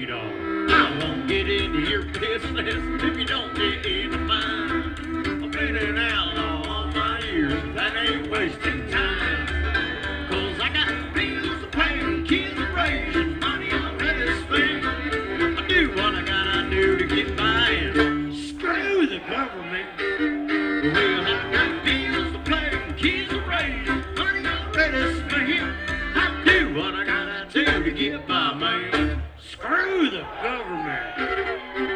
feet off. I won't get into your business if you don't get into mine. I've been an outlaw all my years, that ain't wasting time. Cause I got bills to pay and kids to raise and money already spent. I do what I gotta do to get by and screw the government. Well, I got bills to pay and kids to raise and money already spent. I do what I gotta do to get by, man. Screw the government.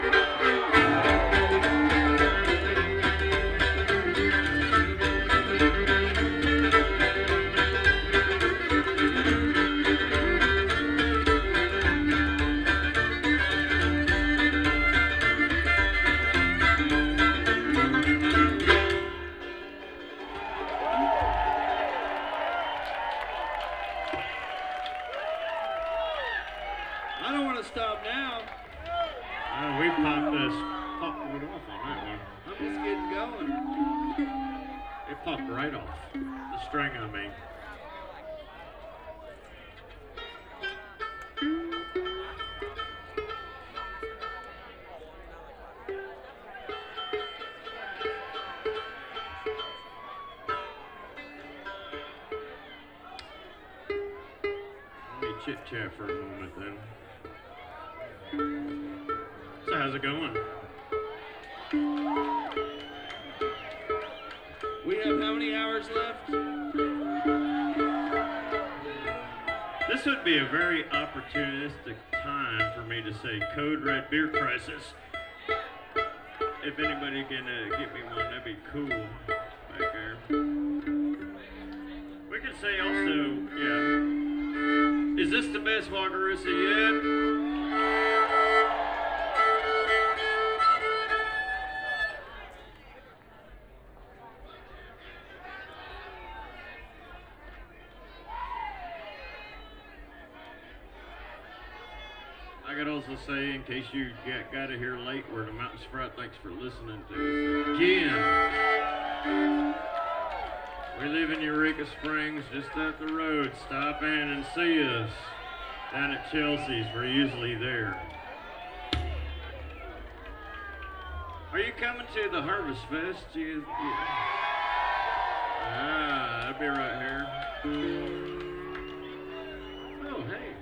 I don't want to stop now. We popped it off on that one. I'm just getting going. It popped right off. The string, I mean. Let me chit chat for a moment then. So how's it going? We have how many hours left? This would be a very opportunistic time for me to say Code Red Beer Crisis. If anybody can get me one, that'd be cool. Back there. We could say also, yeah. Is this the best Wagarusa yet? I could also say, in case you got here late, we're the Mountain Sprout. Thanks for listening to us again. We live in Eureka Springs, just up the road. Stop in and see us down at Chelsea's. We're usually there. Are you coming to the Harvest Fest? I'll be right here. Oh, hey.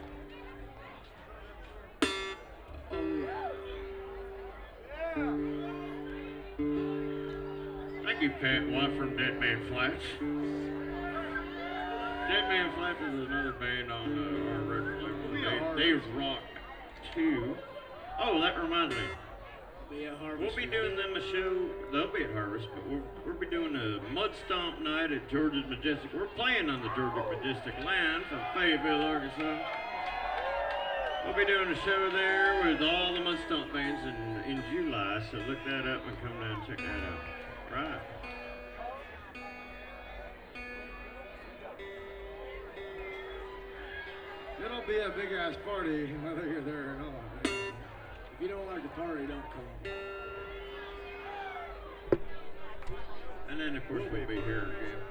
Thank you, Pat Watt from Dead Man Flats. Dead Man Flats is another band on our record label. They've rocked too. Oh, that reminds me. We'll be doing them a show. They'll be at Harvest, but we'll be doing a Mud Stomp night at Georgia's Majestic. We're playing on the Georgia Majestic line from Fayetteville, Arkansas. We'll be doing a show there with all the Mud Stomp bands in July, so look that up and come down and check that out. Right. It'll be a big ass party whether you're there or not. If you don't like the party, don't come. And then, of course, we'll be here again.